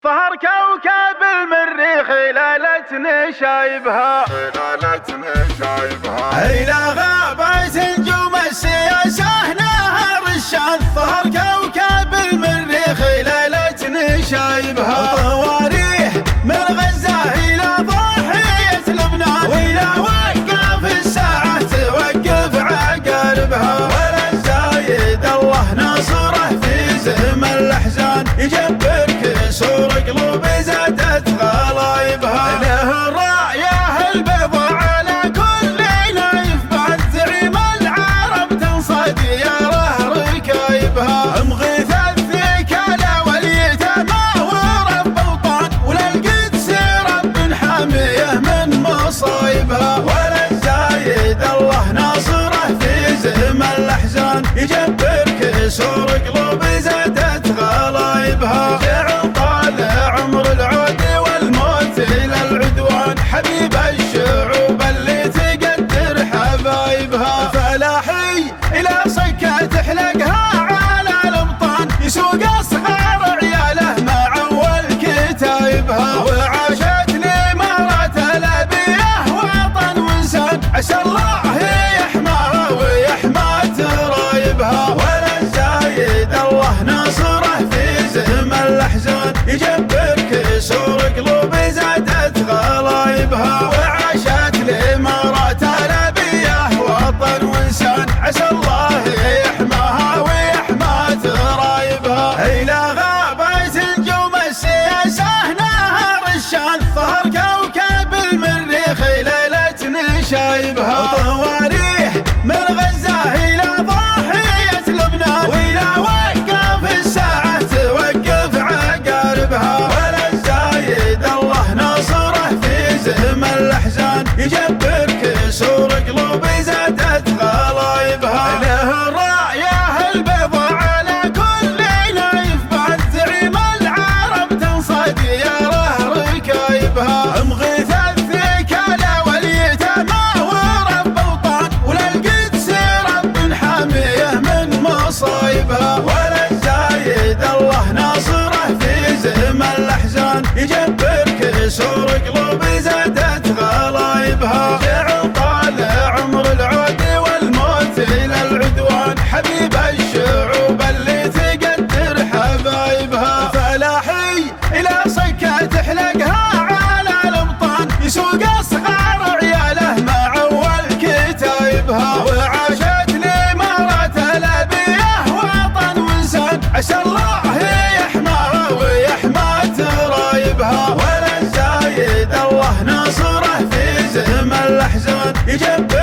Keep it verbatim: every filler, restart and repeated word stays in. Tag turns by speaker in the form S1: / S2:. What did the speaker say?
S1: ظهر كوكب المريخ ليلة نشايبها
S2: ليلة نشايبها
S1: إلى غابة نجوم السياسة نهر الشان. ظهر كوكب المريخ ليلة نشايبها طواريح من غزة إلى ضاحية لبنان، وإلى وقف الساعة توقف عقاربها. ولا الزايد الله ناصره في زمن الأحزان، يجبر كسور قلوب زادت غلايبها. له الراية البيضاء على كل نايف بعد زعيم العرب تنصد ياره ركايبها. مغيث الثكالى واليتامى ورب اوطان، وللقدس رب حاميه من مصايبها. ولا الزايد الله ناصره في زمن الاحزان، يجبر كسور قلوب زادت غلايبها. جعل طال عمر العود والموت الى العدوان، حبيب الشعوب اللي تقدر حبايبها. فلاحي الى صكة تحلقها على الابطان، يسوق اصغار عياله مع اول كتايبها. وعاشت الامارات الابيه وطن وانسان، عسى الله يحماها ويحمى ترايبها. ولا الزايد الله ناصره في زمن الاحزان، يجبر كسور قلوب زادت غلايبها. وعاشت الامارات الابيه وطن وانسان، عسى الله يحماها ويحمى ترايبها. الى غابة نجوم السياسة نهر الشان، ظهر كوكب المريخ ليلة نشايبها طواريح من غزة الى ضاحية لبنان، والى وقف الساعة توقف عقاربها. ولا الزايد الله ناصره في زمن الاحزان، يجبر كسور قلوب زادت غلايبها. له الراية البيضاء على كل نايف بعد زعيم العرب تنصد ياره ركايبها. مغيث الثكالى واليتامى ورب اوطان، وللقدس رب حاميه من مصايبها. ولا الزايد الله ناصره في زمن الاحزان، يجبر كسور قلوب زادت غلايبها. جعل طال عمر العود والموت الى العدوان، حبيب الشعوب اللي تقدر حبايبها. فلاحي الى صكة تحلقها على الابطان، يسوق اصغار عياله مع اول كتايبها. وعاشت الامارات الابيه وطن وانسان، عسى الله يحماها ويحمى ترايبها. ولا الزايد الله ناصره في زمن الاحزان، يجبر